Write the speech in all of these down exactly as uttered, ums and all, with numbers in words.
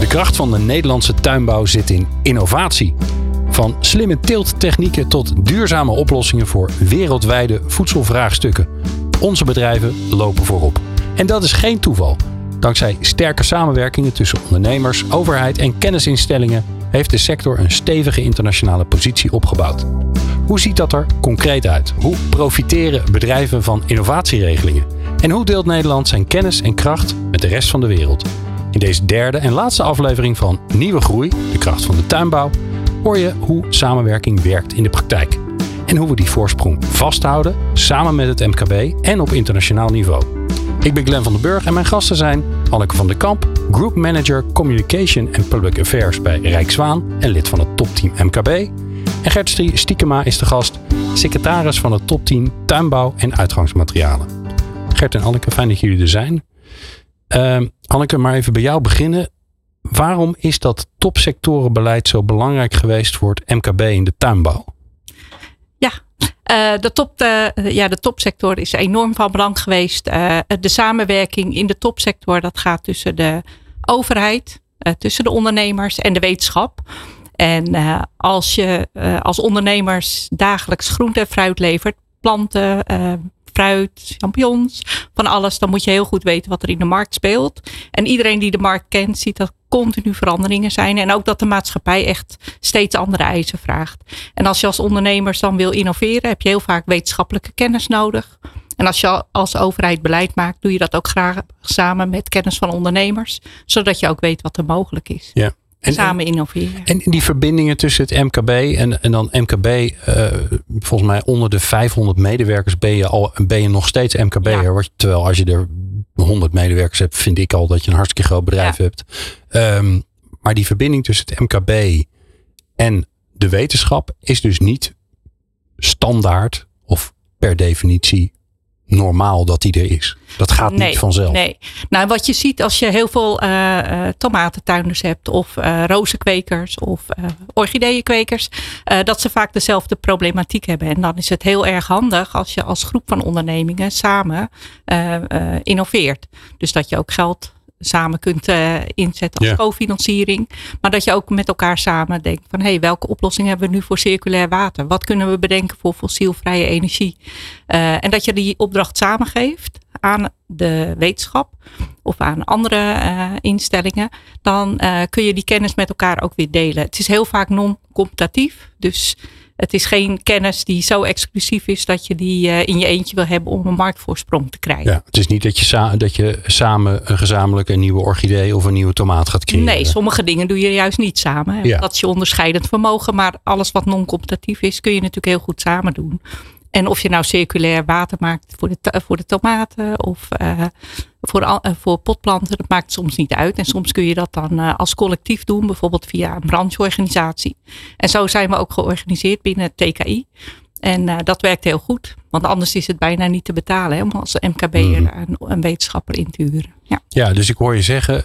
kracht van de Nederlandse tuinbouw zit in innovatie. Van slimme teelttechnieken tot duurzame oplossingen voor wereldwijde voedselvraagstukken. Onze bedrijven lopen voorop. En dat is geen toeval. Dankzij sterke samenwerkingen tussen ondernemers, overheid en kennisinstellingen heeft de sector een stevige internationale positie opgebouwd. Hoe ziet dat er concreet uit? Hoe profiteren bedrijven van innovatieregelingen? En hoe deelt Nederland zijn kennis en kracht met de rest van de wereld? In deze derde en laatste aflevering van Nieuwe Groei, de kracht van de tuinbouw, hoor je hoe samenwerking werkt in de praktijk. En hoe we die voorsprong vasthouden, samen met het M K B en op internationaal niveau. Ik ben Glenn van den Burg en mijn gasten zijn Hanneke van der Kamp, Group Manager Communication and Public Affairs bij Rijkswaan en lid van het topteam M K B. En Gert Stiekema is de gast, secretaris van het topteam Tuinbouw en Uitgangsmaterialen. Gert en Hanneke, fijn dat jullie er zijn. Uh, Hanneke, maar even bij jou beginnen. Waarom is dat topsectorenbeleid zo belangrijk geweest voor het M K B in de tuinbouw? Ja, uh, de, top, de, ja, de topsector is enorm van belang geweest. Uh, de samenwerking in de topsector, dat gaat tussen de overheid, uh, tussen de ondernemers en de wetenschap. En uh, als je uh, als ondernemers dagelijks groente en fruit levert, planten, uh, fruit, champignons, van alles, dan moet je heel goed weten wat er in de markt speelt. En iedereen die de markt kent, ziet dat continu veranderingen zijn. En ook dat de maatschappij echt steeds andere eisen vraagt. En als je als ondernemers dan wil innoveren, heb je heel vaak wetenschappelijke kennis nodig. En als je als overheid beleid maakt, doe je dat ook graag samen met kennis van ondernemers. Zodat je ook weet wat er mogelijk is. Ja. En, samen innoveren. En die verbindingen tussen het M K B en, en dan M K B, uh, volgens mij onder de vijfhonderd medewerkers ben je, al, ben je nog steeds M K B'er. Ja. Terwijl als je er honderd medewerkers hebt, vind ik al dat je een hartstikke groot bedrijf ja. hebt. Um, maar die verbinding tussen het M K B en de wetenschap is dus niet standaard of per definitie normaal dat die er is. Dat gaat nee, niet vanzelf. Nee. Nou, wat je ziet als je heel veel uh, uh, tomatentuinders hebt of uh, rozenkwekers of uh, orchideeënkwekers, uh, dat ze vaak dezelfde problematiek hebben. En dan is het heel erg handig als je als groep van ondernemingen samen uh, uh, innoveert. Dus dat je ook geld samen kunt uh, inzetten als yeah. cofinanciering. Maar dat je ook met elkaar samen denkt van hé, hey, welke oplossing hebben we nu voor circulair water? Wat kunnen we bedenken voor fossielvrije energie? Uh, en dat je die opdracht samengeeft aan de wetenschap of aan andere uh, instellingen. Dan uh, kun je die kennis met elkaar ook weer delen. Het is heel vaak non-competitief. Dus het is geen kennis die zo exclusief is dat je die uh, in je eentje wil hebben om een marktvoorsprong te krijgen. Ja, het is niet dat je, sa- dat je samen een gezamenlijk een nieuwe orchidee of een nieuwe tomaat gaat creëren. Nee, sommige dingen doe je juist niet samen. Ja. Dat is je onderscheidend vermogen. Maar alles wat non-competitief is, kun je natuurlijk heel goed samen doen. En of je nou circulair water maakt voor de, to- voor de tomaten of uh, voor, uh, voor potplanten, dat maakt soms niet uit. En soms kun je dat dan uh, als collectief doen, bijvoorbeeld via een brancheorganisatie. En zo zijn we ook georganiseerd binnen het T K I. En uh, dat werkt heel goed. Want anders is het bijna niet te betalen hè, om als M K B'er mm. een, een wetenschapper in te huren. Ja. ja, dus ik hoor je zeggen,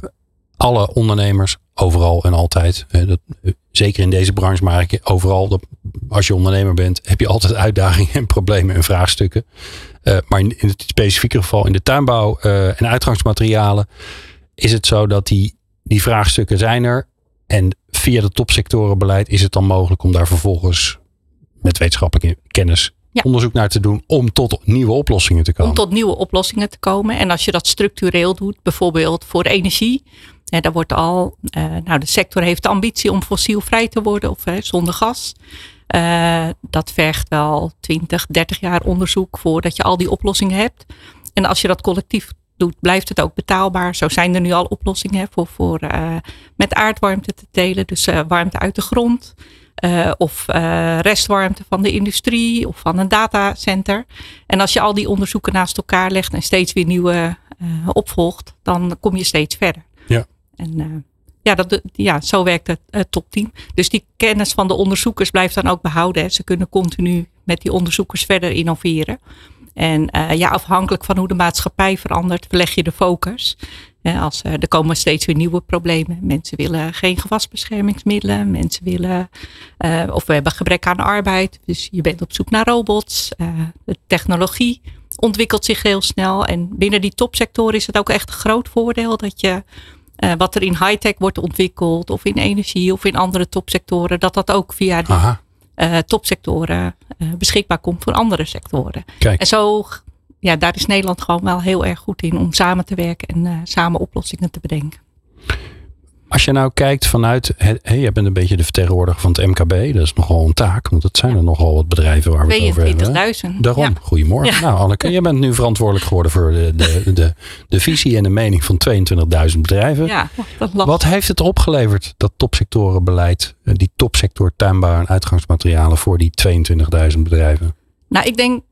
alle ondernemers, overal en altijd, dat, zeker in deze branche, maar overal, dat, als je ondernemer bent, heb je altijd uitdagingen en problemen en vraagstukken. Uh, maar in, in het specifieke geval in de tuinbouw uh, en uitgangsmaterialen is het zo dat die, die vraagstukken zijn er. En via het topsectorenbeleid is het dan mogelijk om daar vervolgens met wetenschappelijke kennis ja. onderzoek naar te doen om tot nieuwe oplossingen te komen. Om tot nieuwe oplossingen te komen. En als je dat structureel doet, bijvoorbeeld voor energie. Ja, daar wordt al, uh, nou de sector heeft de ambitie om fossielvrij te worden of uh, zonder gas. Uh, dat vergt wel twintig, dertig jaar onderzoek voordat je al die oplossingen hebt. En als je dat collectief doet, blijft het ook betaalbaar. Zo zijn er nu al oplossingen voor, voor uh, met aardwarmte te telen. Dus uh, warmte uit de grond. Uh, of uh, restwarmte van de industrie of van een datacenter. En als je al die onderzoeken naast elkaar legt en steeds weer nieuwe uh, opvolgt, dan kom je steeds verder. Ja. En uh, ja, dat, ja, zo werkt het uh, topteam. Dus die kennis van de onderzoekers blijft dan ook behouden. Hè. Ze kunnen continu met die onderzoekers verder innoveren. En uh, ja, afhankelijk van hoe de maatschappij verandert, verleg je de focus. Ja, als, uh, er komen steeds weer nieuwe problemen. Mensen willen geen gewasbeschermingsmiddelen. Mensen willen, uh, of we hebben gebrek aan arbeid. Dus je bent op zoek naar robots. Uh, de technologie ontwikkelt zich heel snel. En binnen die topsector is het ook echt een groot voordeel dat je uh, wat er in high-tech wordt ontwikkeld of in energie of in andere topsectoren, dat dat ook via die uh, topsectoren uh, beschikbaar komt voor andere sectoren. Kijk. En zo, ja, daar is Nederland gewoon wel heel erg goed in om samen te werken en uh, samen oplossingen te bedenken. Als je nou kijkt vanuit, hey, je bent een beetje de vertegenwoordiger van het M K B. Dat is nogal een taak, want het zijn er nogal wat bedrijven waar we het over hebben. tweeëntwintigduizend. Daarom, ja. Goedemorgen. Ja. Nou Anneke, je bent nu verantwoordelijk geworden voor de, de, de, de visie en de mening van tweeëntwintigduizend bedrijven. Ja, dat lag. Wat heeft het opgeleverd, dat topsectorenbeleid, die topsector tuinbouw en uitgangsmaterialen voor die tweeëntwintigduizend bedrijven? Nou, ik denk,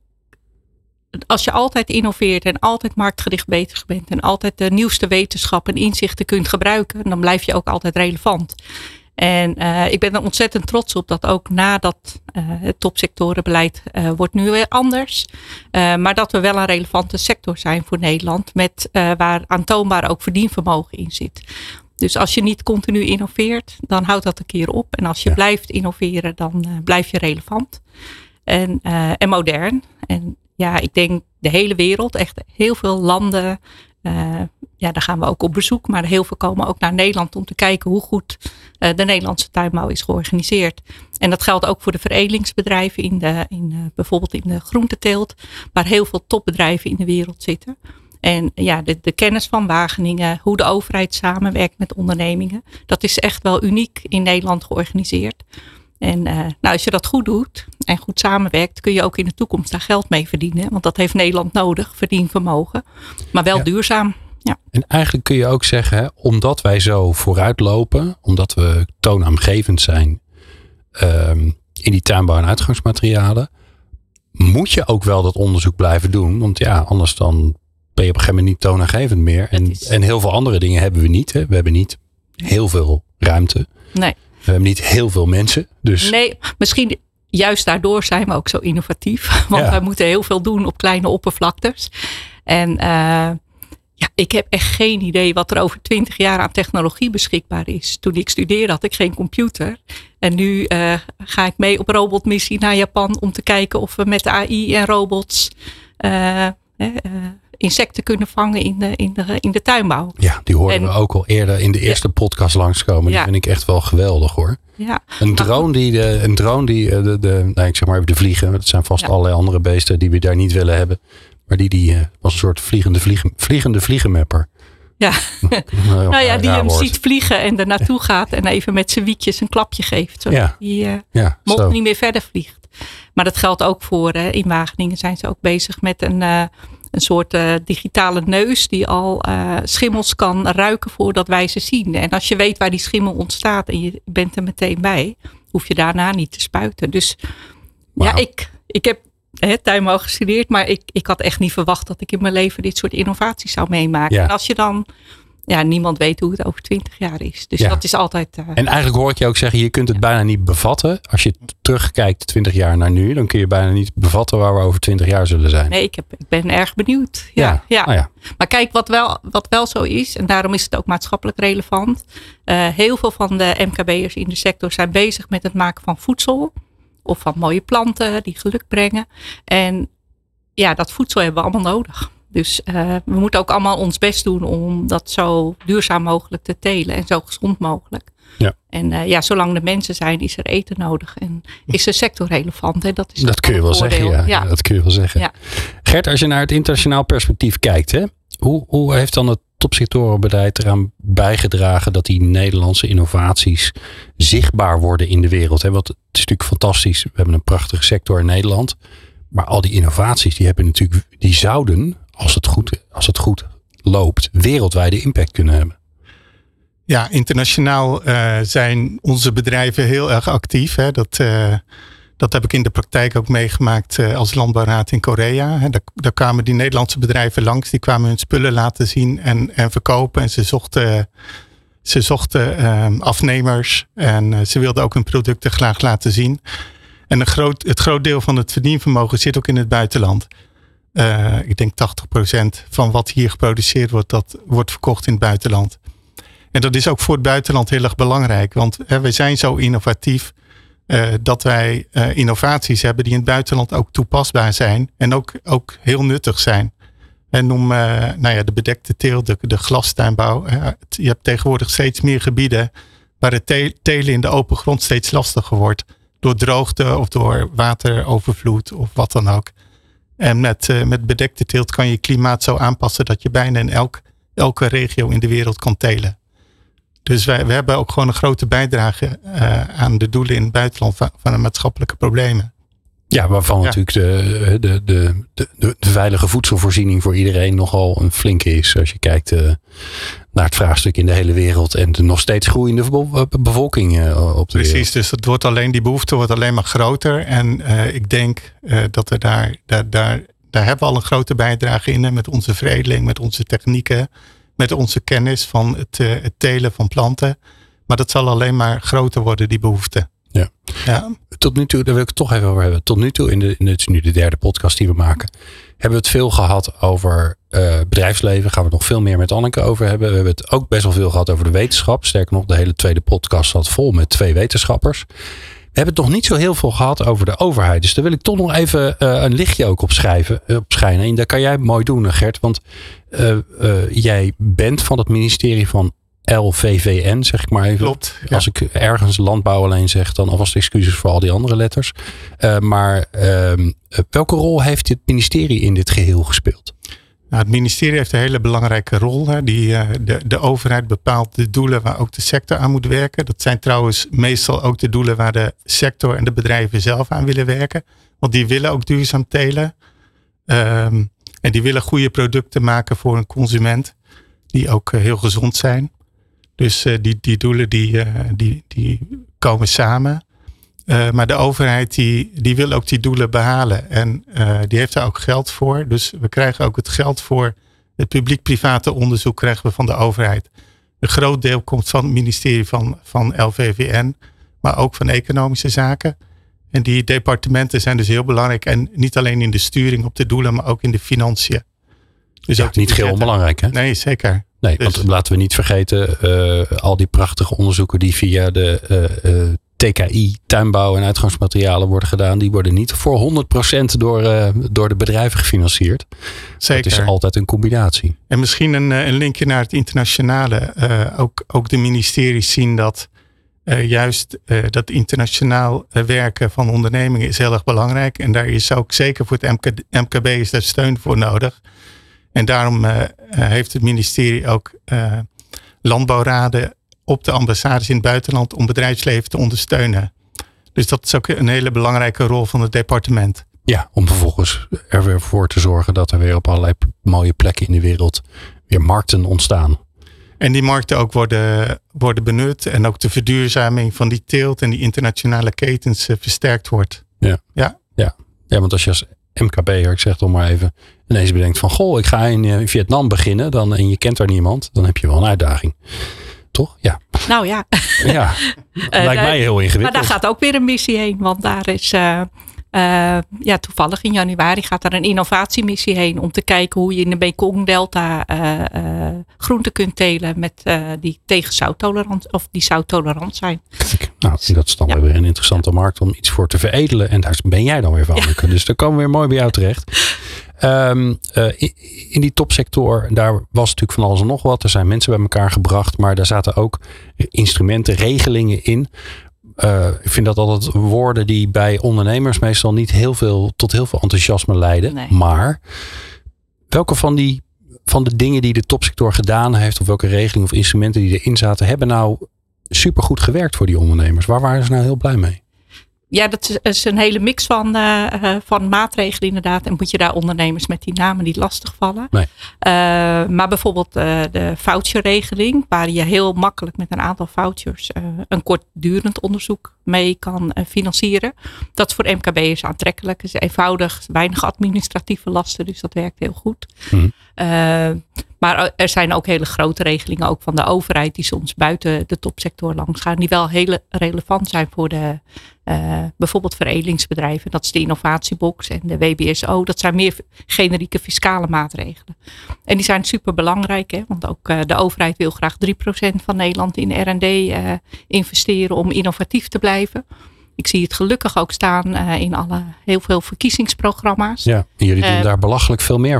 als je altijd innoveert en altijd marktgericht bezig bent en altijd de nieuwste wetenschap en inzichten kunt gebruiken, dan blijf je ook altijd relevant. En uh, ik ben er ontzettend trots op dat ook nadat uh, het topsectorenbeleid uh, wordt nu weer anders. Uh, maar dat we wel een relevante sector zijn voor Nederland met uh, waar aantoonbaar ook verdienvermogen in zit. Dus als je niet continu innoveert, dan houdt dat een keer op. En als je ja. blijft innoveren, dan uh, blijf je relevant en, uh, en modern. En ja, ik denk de hele wereld, echt heel veel landen, uh, ja, daar gaan we ook op bezoek. Maar heel veel komen ook naar Nederland om te kijken hoe goed uh, de Nederlandse tuinbouw is georganiseerd. En dat geldt ook voor de veredelingsbedrijven, in de, in, uh, bijvoorbeeld in de groenteteelt, waar heel veel topbedrijven in de wereld zitten. En ja, de, de kennis van Wageningen, hoe de overheid samenwerkt met ondernemingen, dat is echt wel uniek in Nederland georganiseerd. En uh, nou, als je dat goed doet en goed samenwerkt, kun je ook in de toekomst daar geld mee verdienen. Want dat heeft Nederland nodig, verdienvermogen. Maar wel ja. duurzaam. Ja. En eigenlijk kun je ook zeggen, hè, omdat wij zo vooruitlopen, omdat we toonaangevend zijn um, in die tuinbouw en uitgangsmaterialen, moet je ook wel dat onderzoek blijven doen. Want ja, anders dan ben je op een gegeven moment niet toonaangevend meer. En, is... en heel veel andere dingen hebben we niet. Hè. We hebben niet heel veel ruimte. Nee. We hebben niet heel veel mensen. Dus... Nee, misschien juist daardoor zijn we ook zo innovatief. Want ja. wij moeten heel veel doen op kleine oppervlaktes. En uh, ja, ik heb echt geen idee wat er over twintig jaar aan technologie beschikbaar is. Toen ik studeerde had ik geen computer. En nu uh, ga ik mee op robotmissie naar Japan om te kijken of we met A I en robots uh, uh, insecten kunnen vangen in de, in de, in de tuinbouw. Ja, die hoorden en, we ook al eerder in de eerste ja. podcast langskomen. Die ja. vind ik echt wel geweldig hoor. Ja. Een drone die, de, een drone die de, de, nou, ik zeg maar even de vliegen. Dat zijn vast ja. allerlei andere beesten die we daar niet willen hebben. Maar die, die uh, was een soort vliegende, vliegen, vliegende vliegenmapper. Ja, nou, nou ja, die hem woord. ziet vliegen en er naartoe gaat en even met zijn wiekjes een klapje geeft. Zodat ja. die uh, ja, mot niet meer verder vliegt. Maar dat geldt ook voor, uh, in Wageningen zijn ze ook bezig met een, uh, een soort uh, digitale neus die al uh, schimmels kan ruiken voordat wij ze zien. En als je weet waar die schimmel ontstaat en je bent er meteen bij, hoef je daarna niet te spuiten. Dus wow. ja, ik, ik heb He, tuinbouw gestudeerd, maar ik, ik had echt niet verwacht dat ik in mijn leven dit soort innovaties zou meemaken. Ja. En als je dan, ja, niemand weet hoe het over twintig jaar is. Dus ja. dat is altijd. Uh, en eigenlijk hoor ik je ook zeggen, je kunt het bijna niet bevatten. Als je terugkijkt twintig jaar naar nu, dan kun je bijna niet bevatten waar we over twintig jaar zullen zijn. Nee, ik, heb, ik ben erg benieuwd. Ja, ja. ja. Oh ja. Maar kijk, wat wel, wat wel zo is, en daarom is het ook maatschappelijk relevant. Uh, heel veel van de M K B'ers in de sector zijn bezig met het maken van voedsel. Of van mooie planten die geluk brengen. En ja, dat voedsel hebben we allemaal nodig. Dus uh, we moeten ook allemaal ons best doen om dat zo duurzaam mogelijk te telen. En zo gezond mogelijk. Ja. En uh, ja, zolang er mensen zijn, is er eten nodig. En is de sector relevant. Hè? Dat, is dat kun je wel voordeel. zeggen. Ja. Ja. ja, dat kun je wel zeggen. Ja. Gert, als je naar het internationaal perspectief kijkt. Hè, hoe, hoe heeft dan het topsectorenbeleid eraan bijgedragen dat die Nederlandse innovaties zichtbaar worden in de wereld? Hè? Want het is natuurlijk fantastisch. We hebben een prachtige sector in Nederland. Maar al die innovaties die hebben natuurlijk, die zouden, als het goed, als het goed loopt, wereldwijde impact kunnen hebben. Ja, internationaal uh, zijn onze bedrijven heel erg actief. Hè? Dat, uh, dat heb ik in de praktijk ook meegemaakt uh, als landbouwraad in Korea. Hè? Daar, daar kwamen die Nederlandse bedrijven langs. Die kwamen hun spullen laten zien en, en verkopen. En ze zochten, ze zochten uh, afnemers. En uh, ze wilden ook hun producten graag laten zien. En een groot, het groot deel van het verdienvermogen zit ook in het buitenland. Uh, ik denk tachtig procent van wat hier geproduceerd wordt, dat wordt verkocht in het buitenland. En dat is ook voor het buitenland heel erg belangrijk. Want hè, we zijn zo innovatief uh, dat wij uh, innovaties hebben die in het buitenland ook toepasbaar zijn. En ook, ook heel nuttig zijn En noem uh, nou ja, de bedekte teelt, de, de glastuinbouw. Uh, je hebt tegenwoordig steeds meer gebieden waar het te- telen in de open grond steeds lastiger wordt. Door droogte of door waterovervloed of wat dan ook. En met, uh, met bedekte teelt kan je klimaat zo aanpassen dat je bijna in elk, elke regio in de wereld kan telen. Dus wij, we hebben ook gewoon een grote bijdrage uh, aan de doelen in het buitenland van, van de maatschappelijke problemen. Ja, waarvan ja. natuurlijk de, de, de, de, de veilige voedselvoorziening voor iedereen nogal een flinke is. Als je kijkt uh, naar het vraagstuk in de hele wereld en de nog steeds groeiende bevolking uh, op de Precies, wereld. dus het wordt alleen, die behoefte wordt alleen maar groter. En uh, ik denk uh, dat we daar, daar, daar, daar hebben we al een grote bijdrage in. Hè, met onze veredeling, met onze technieken, met onze kennis van het, uh, het telen van planten. Maar dat zal alleen maar groter worden, die behoefte. Ja. Ja. Tot nu toe, daar wil ik het toch even over hebben. Tot nu toe, in de, in de, het is nu de derde podcast die we maken, hebben we het veel gehad over uh, bedrijfsleven. Gaan we het nog veel meer met Anneke over hebben. We hebben het ook best wel veel gehad over de wetenschap. Sterker nog, de hele tweede podcast zat vol met twee wetenschappers. We hebben het nog niet zo heel veel gehad over de overheid. Dus daar wil ik toch nog even uh, een lichtje ook op, schrijven, uh, op schijnen. En dat kan jij mooi doen, Gert. Want uh, uh, jij bent van het ministerie van L V V N, zeg ik maar even. Klopt, ja. Als ik ergens landbouw alleen zeg, dan alvast excuses voor al die andere letters. Uh, maar uh, welke rol heeft dit ministerie in dit geheel gespeeld? Nou, het ministerie heeft een hele belangrijke rol. Hè. Die, uh, de, de overheid bepaalt de doelen waar ook de sector aan moet werken. Dat zijn trouwens meestal ook de doelen waar de sector en de bedrijven zelf aan willen werken. Want die willen ook duurzaam telen. Um, en die willen goede producten maken voor een consument. Die ook uh, heel gezond zijn. Dus uh, die, die doelen die, uh, die, die komen samen. Uh, maar de overheid die, die wil ook die doelen behalen. En uh, die heeft daar ook geld voor. Dus we krijgen ook het geld voor het publiek-private onderzoek krijgen we van de overheid. Een groot deel komt van het ministerie van, van L V V N. Maar ook van economische zaken. En die departementen zijn dus heel belangrijk. En niet alleen in de sturing op de doelen, maar ook in de financiën. Dus ja, ook niet heel onbelangrijk, hè? Nee, zeker. Nee, dus, want laten we niet vergeten, uh, al die prachtige onderzoeken die via de uh, uh, T K I, tuinbouw en uitgangsmaterialen worden gedaan, die worden niet voor honderd procent door, uh, door de bedrijven gefinancierd. Zeker. Het is altijd een combinatie. En misschien een, een linkje naar het internationale. Uh, ook, ook de ministeries zien dat uh, juist uh, dat internationaal werken van ondernemingen is heel erg belangrijk. En daar is ook zeker voor het M K, M K B is daar steun voor nodig. En daarom uh, heeft het ministerie ook uh, landbouwraden op de ambassades in het buitenland om bedrijfsleven te ondersteunen. Dus dat is ook een hele belangrijke rol van het departement. Ja, om vervolgens er weer voor te zorgen dat er weer op allerlei mooie plekken in de wereld weer markten ontstaan. En die markten ook worden, worden benut en ook de verduurzaming van die teelt en die internationale ketens uh, versterkt wordt. Ja. Ja. Ja. Ja, want als je als M K B'er, ik zeg toch maar even, ineens bedenkt van goh, ik ga in Vietnam beginnen dan, en je kent daar niemand, dan heb je wel een uitdaging. Toch? Ja. Nou ja. Ja, lijkt mij heel ingewikkeld. Maar daar gaat ook weer een missie heen, want daar is uh, uh, ja, toevallig in januari gaat er een innovatiemissie heen om te kijken hoe je in de Mekong-delta uh, uh, groenten kunt telen met uh, die tegen zouttolerant of die zouttolerant zijn. Kijk, nou, dat is dan ja. weer een interessante markt om iets voor te veredelen en daar ben jij dan weer van. Ja. Dus daar komen we weer mooi bij jou terecht. Um, uh, in, in die topsector, daar was natuurlijk van alles en nog wat. Er zijn mensen bij elkaar gebracht, maar daar zaten ook instrumenten, regelingen in. Uh, ik vind dat altijd woorden die bij ondernemers meestal niet heel veel tot heel veel enthousiasme leiden. Nee. Maar welke van die van de dingen die de topsector gedaan heeft, of welke regelingen of instrumenten die erin zaten, hebben nou supergoed gewerkt voor die ondernemers? Waar waren ze nou heel blij mee? Ja, dat is een hele mix van, uh, van maatregelen inderdaad. En moet je daar ondernemers met die namen niet lastigvallen. Nee. Uh, maar bijvoorbeeld uh, de voucherregeling, waar je heel makkelijk met een aantal vouchers uh, een kortdurend onderzoek mee kan uh, financieren. Dat is voor M K B'ers aantrekkelijk. Het is eenvoudig, weinig administratieve lasten, dus dat werkt heel goed. Mm-hmm. Uh, maar er zijn ook hele grote regelingen, ook van de overheid, die soms buiten de topsector langs gaan, die wel heel relevant zijn voor de uh, bijvoorbeeld veredelingsbedrijven. Dat is de innovatiebox en de W B S O. Dat zijn meer generieke fiscale maatregelen. En die zijn super belangrijk, hè? Want ook uh, de overheid wil graag drie procent van Nederland in R en D uh, investeren om innovatief te blijven. Ik zie het gelukkig ook staan uh, in alle heel veel verkiezingsprogramma's. Ja, en jullie doen uh, daar belachelijk veel meer van.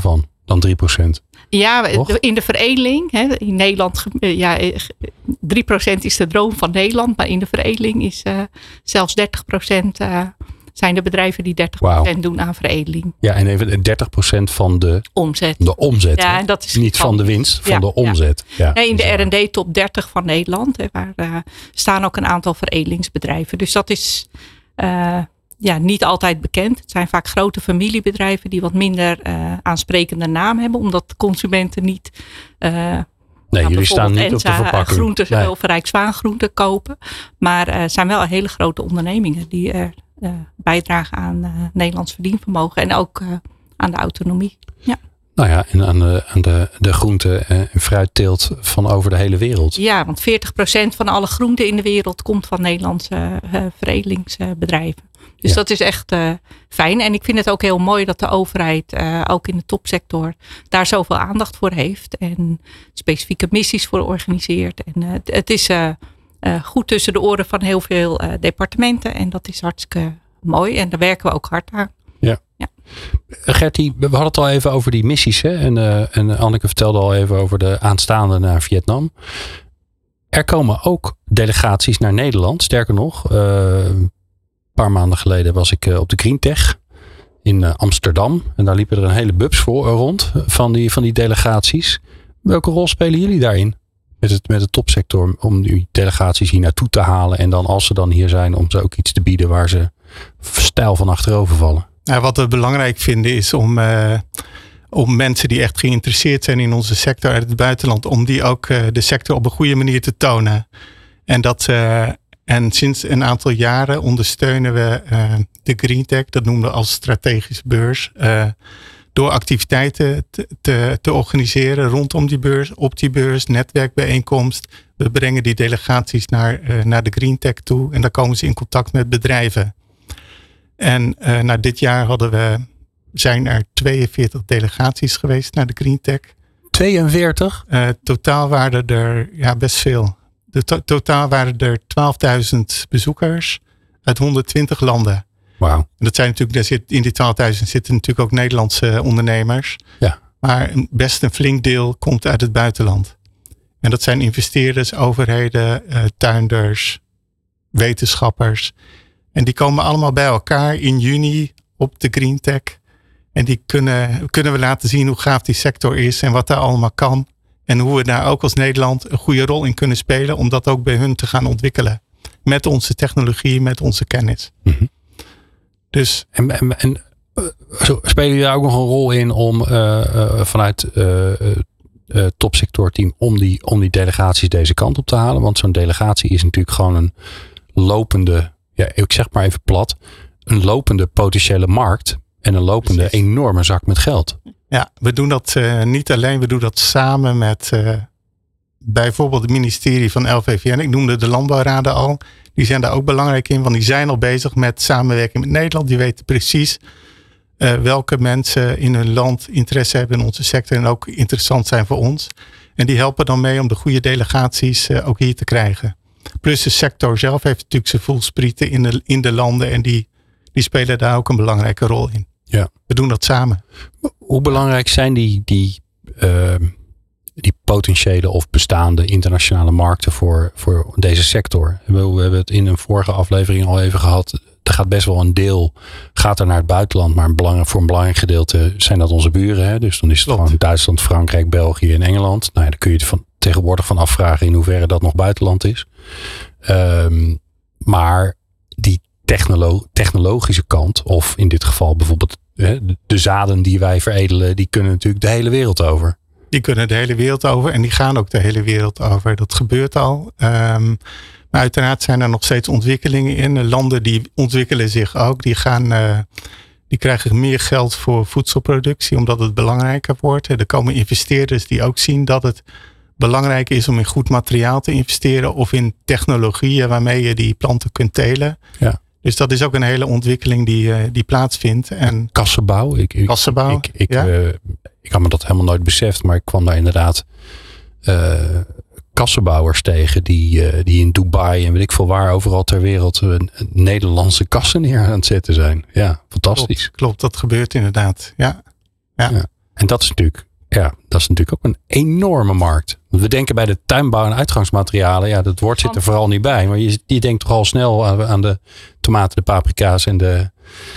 dan drie procent. Ja, toch? In de veredeling. Hè, in Nederland, ja, drie procent is de droom van Nederland. Maar in de veredeling is uh, zelfs dertig procent uh, zijn de bedrijven die dertig procent wow. doen aan veredeling. Ja, en even dertig procent van de omzet. De omzet. Ja, en dat is niet van de winst, van ja, de omzet. Ja. Ja. Nee, in de R en D top dertig van Nederland. Hè, waar uh, staan ook een aantal veredelingsbedrijven. Dus dat is uh, ja, niet altijd bekend. Het zijn vaak grote familiebedrijven die wat minder uh, aansprekende naam hebben. Omdat consumenten niet... Uh, Nee, nou, jullie staan niet Enza, op de verpakking. Groenten nee. of Rijkswaangroenten kopen. Maar het uh, zijn wel hele grote ondernemingen die uh, uh, bijdragen aan uh, Nederlands verdienvermogen. En ook uh, aan de autonomie. Ja. Nou ja, en aan de, aan de, de groente- en fruitteelt van over de hele wereld. Ja, want veertig procent van alle groenten in de wereld komt van Nederlandse uh, veredelingsbedrijven. Dus ja. dat is echt uh, fijn. En ik vind het ook heel mooi dat de overheid uh, ook in de topsector daar zoveel aandacht voor heeft. En specifieke missies voor organiseert. En uh, het is uh, uh, goed tussen de oren van heel veel uh, departementen. En dat is hartstikke mooi. En daar werken we ook hard aan. Ja. ja. Gertie, we hadden het al even over die missies. Hè? En, uh, en Anneke vertelde al even over de aanstaande naar Vietnam. Er komen ook delegaties naar Nederland. Sterker nog... Uh, Een paar maanden geleden was ik op de GreenTech in Amsterdam. En daar liepen er een hele bubs voor rond van die, van die delegaties. Welke rol spelen jullie daarin? Met het, met de topsector om die delegaties hier naartoe te halen. En dan als ze dan hier zijn om ze ook iets te bieden waar ze stijl van achterover vallen. Nou, wat we belangrijk vinden is om, uh, om mensen die echt geïnteresseerd zijn in onze sector uit het buitenland. Om die ook uh, de sector op een goede manier te tonen. En dat... Uh, En sinds een aantal jaren ondersteunen we uh, de GreenTech, dat noemen we als strategische beurs, uh, door activiteiten te, te, te organiseren rondom die beurs, op die beurs, netwerkbijeenkomst. We brengen die delegaties naar, uh, naar de GreenTech toe en dan komen ze in contact met bedrijven. En uh, nou, dit jaar hadden we, zijn er tweeënveertig delegaties geweest naar de GreenTech. tweeënveertig? Uh, totaal waren er ja, best veel. De to- totaal waren er twaalfduizend bezoekers uit honderdtwintig landen. Wauw. Dat zijn natuurlijk, daar zit, in die twaalfduizend zitten natuurlijk ook Nederlandse ondernemers. Ja. Maar best een flink deel komt uit het buitenland. En dat zijn investeerders, overheden, uh, tuinders, wetenschappers. En die komen allemaal bij elkaar in juni op de GreenTech. En die kunnen, kunnen we laten zien hoe gaaf die sector is en wat daar allemaal kan. En hoe we daar ook als Nederland een goede rol in kunnen spelen om dat ook bij hun te gaan ontwikkelen. Met onze technologie, met onze kennis. Mm-hmm. Dus. En, en, en zo spelen jullie daar ook nog een rol in om uh, uh, vanuit het uh, uh, topsectorteam om die, om die delegaties deze kant op te halen? Want zo'n delegatie is natuurlijk gewoon een lopende, ja, ik zeg maar even plat, een lopende potentiële markt en een lopende Precies. enorme zak met geld. Ja, we doen dat uh, niet alleen. We doen dat samen met uh, bijvoorbeeld het ministerie van L V V N. Ik noemde de landbouwraden al. Die zijn daar ook belangrijk in. Want die zijn al bezig met samenwerking met Nederland. Die weten precies uh, welke mensen in hun land interesse hebben in onze sector. En ook interessant zijn voor ons. En die helpen dan mee om de goede delegaties uh, ook hier te krijgen. Plus de sector zelf heeft natuurlijk zijn voelsprieten in de, in de landen. En die, die spelen daar ook een belangrijke rol in. Ja. We doen dat samen. Hoe belangrijk zijn die, die, uh, die potentiële of bestaande internationale markten voor, voor deze sector? We, we hebben het in een vorige aflevering al even gehad. Er gaat best wel een deel gaat er naar het buitenland. Maar een belangrijk, voor een belangrijk gedeelte zijn dat onze buren. Hè? Dus dan is het Klopt. gewoon Duitsland, Frankrijk, België en Engeland. Nou ja, daar kun je het van, tegenwoordig van afvragen in hoeverre dat nog buitenland is. Um, maar die Technolo- technologische kant, of in dit geval bijvoorbeeld hè, de zaden die wij veredelen, die kunnen natuurlijk de hele wereld over. Die kunnen de hele wereld over en die gaan ook de hele wereld over. Dat gebeurt al. Um, maar uiteraard zijn er nog steeds ontwikkelingen in. Landen die ontwikkelen zich ook. Die, gaan, uh, die krijgen meer geld voor voedselproductie, omdat het belangrijker wordt. Er komen investeerders die ook zien dat het belangrijk is om in goed materiaal te investeren of in technologieën waarmee je die planten kunt telen. Ja. Dus dat is ook een hele ontwikkeling die, uh, die plaatsvindt. En kassenbouw. Ik, ik, kassenbouw. Ik, ik, ja. uh, ik had me dat helemaal nooit beseft, maar ik kwam daar inderdaad uh, kassenbouwers tegen die, uh, die in Dubai en weet ik veel waar overal ter wereld uh, Nederlandse kassen neer aan het zetten zijn. Ja, fantastisch. Klopt, klopt, dat gebeurt inderdaad. Ja. Ja. Ja. En dat is natuurlijk ja, dat is natuurlijk ook een enorme markt. Want we denken bij de tuinbouw en uitgangsmaterialen, ja, dat woord zit er vooral niet bij. Maar je, je denkt toch al snel aan, aan de tomaten, de paprika's en de,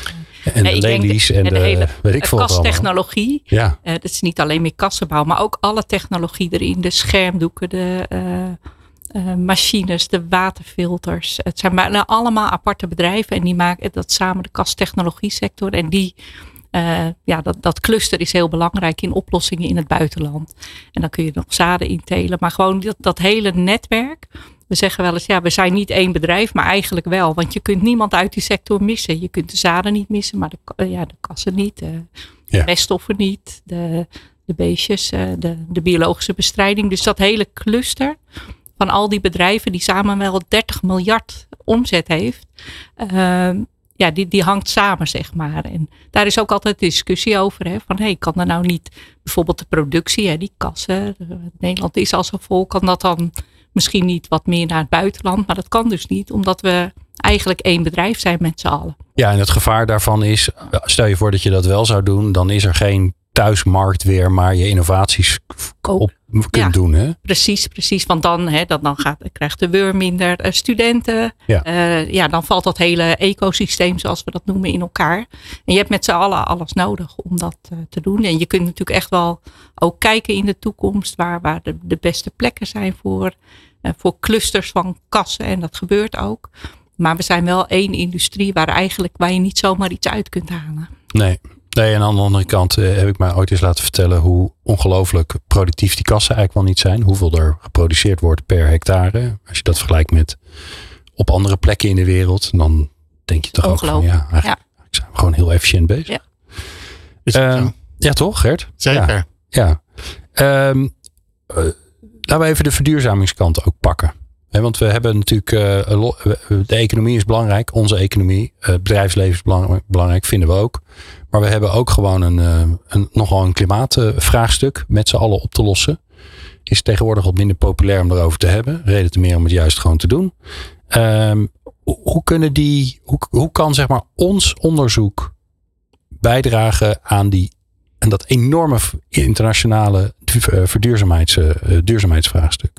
en nee, de lelies de, en, en de, de hele weet ik veel kastechnologie. Ja. Uh, dat is niet alleen meer kassenbouw, maar ook alle technologie erin. De schermdoeken, de uh, uh, machines, de waterfilters. Het zijn bijna allemaal aparte bedrijven en die maken dat samen de kasttechnologie sector. En die Uh, ja, dat, dat cluster is heel belangrijk in oplossingen in het buitenland. En dan kun je nog zaden intelen. Maar gewoon dat, dat hele netwerk. We zeggen wel eens, ja, we zijn niet één bedrijf, maar eigenlijk wel. Want je kunt niemand uit die sector missen. Je kunt de zaden niet missen, maar de, ja, de kassen niet. De, de ja. meststoffen niet. De, de beestjes, de, de biologische bestrijding. Dus dat hele cluster van al die bedrijven die samen wel dertig miljard omzet heeft. Uh, Ja, die, die hangt samen, zeg maar. En daar is ook altijd discussie over. Hè, van, hey, kan er nou niet bijvoorbeeld de productie, hè, die kassen. Nederland is al zo vol. Kan dat dan misschien niet wat meer naar het buitenland? Maar dat kan dus niet, omdat we eigenlijk één bedrijf zijn met z'n allen. Ja, en het gevaar daarvan is, stel je voor dat je dat wel zou doen. Dan is er geen thuismarkt weer, maar je innovaties op kunt ja, doen. Hè? Precies, precies. Want dan, hè, dan, dan gaat, krijgt de W U R minder uh, studenten. Ja. Uh, ja, dan valt dat hele ecosysteem, zoals we dat noemen, in elkaar. En je hebt met z'n allen alles nodig om dat uh, te doen. En je kunt natuurlijk echt wel ook kijken in de toekomst waar, waar de, de beste plekken zijn voor, uh, voor clusters van kassen. En dat gebeurt ook. Maar we zijn wel één industrie waar eigenlijk waar je niet zomaar iets uit kunt halen. Nee. Nee, en aan de andere kant uh, heb ik mij ooit eens laten vertellen hoe ongelooflijk productief die kassen eigenlijk wel niet zijn. Hoeveel er geproduceerd wordt per hectare. Als je dat vergelijkt met op andere plekken in de wereld, dan denk je toch ook van ja, eigenlijk ja. zijn we gewoon heel efficiënt bezig. Ja, is het uh, ja toch Gert? Zeker. Ja. ja. Um, uh, laten we even de verduurzamingskant ook pakken. He, want we hebben natuurlijk, uh, de economie is belangrijk, onze economie, het uh, bedrijfsleven is belangrijk, belangrijk, vinden we ook. Maar we hebben ook gewoon een, uh, een nogal een klimaatvraagstuk met z'n allen op te lossen. Is tegenwoordig wat minder populair om erover te hebben. Reden te meer om het juist gewoon te doen. Um, hoe kunnen die, hoe, hoe kan zeg maar ons onderzoek bijdragen aan die aan dat enorme internationale verduurzaamheids, uh, duurzaamheidsvraagstuk?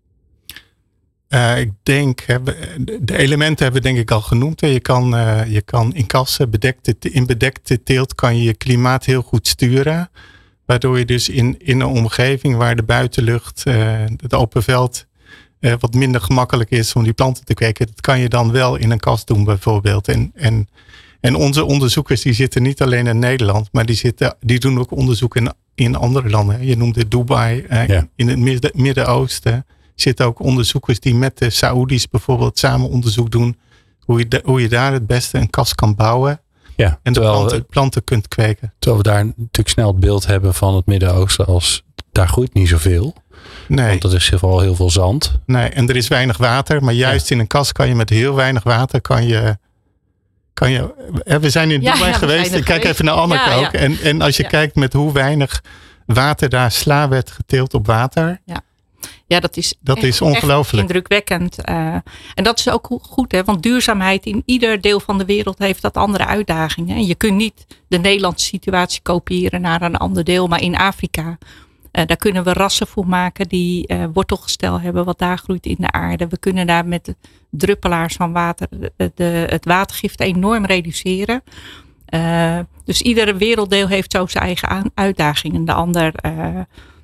Uh, ik denk, de elementen hebben we denk ik al genoemd. Je kan, uh, je kan in kassen, bedekte, in bedekte teelt kan je je klimaat heel goed sturen. Waardoor je dus in, in een omgeving waar de buitenlucht, uh, het open veld, uh, wat minder gemakkelijk is om die planten te kweken. Dat kan je dan wel in een kas doen bijvoorbeeld. En, en, en onze onderzoekers die zitten niet alleen in Nederland, maar die, zitten, die doen ook onderzoek in, in andere landen. Je noemde Dubai, uh, ja. in het Midden, Midden-Oosten. Zitten ook onderzoekers die met de Saoedi's bijvoorbeeld samen onderzoek doen. Hoe je, de, hoe je daar het beste een kas kan bouwen. Ja, en terwijl, de planten, planten kunt kweken. Terwijl we daar natuurlijk snel het beeld hebben van het Midden-Oosten als daar groeit niet zoveel. Nee. Want er is vooral heel veel zand. Nee, en er is weinig water. Maar juist ja. in een kas kan je met heel weinig water kan je... Kan je we zijn in Dubai ja, ja, geweest. Ik kijk even naar Anneke ja, ook. Ja. En, en als je ja. kijkt met hoe weinig water daar sla werd geteeld op water... Ja. Ja, dat is, dat echt, is ongelooflijk. Indrukwekkend. Uh, en dat is ook goed, hè? Want duurzaamheid in ieder deel van de wereld heeft dat andere uitdagingen. En je kunt niet de Nederlandse situatie kopiëren naar een ander deel. Maar in Afrika, uh, daar kunnen we rassen voor maken die uh, wortelgestel hebben wat daar groeit in de aarde. We kunnen daar met de druppelaars van water de, de, het watergif enorm reduceren. Uh, dus iedere werelddeel heeft zo zijn eigen uitdagingen. De ander... Uh,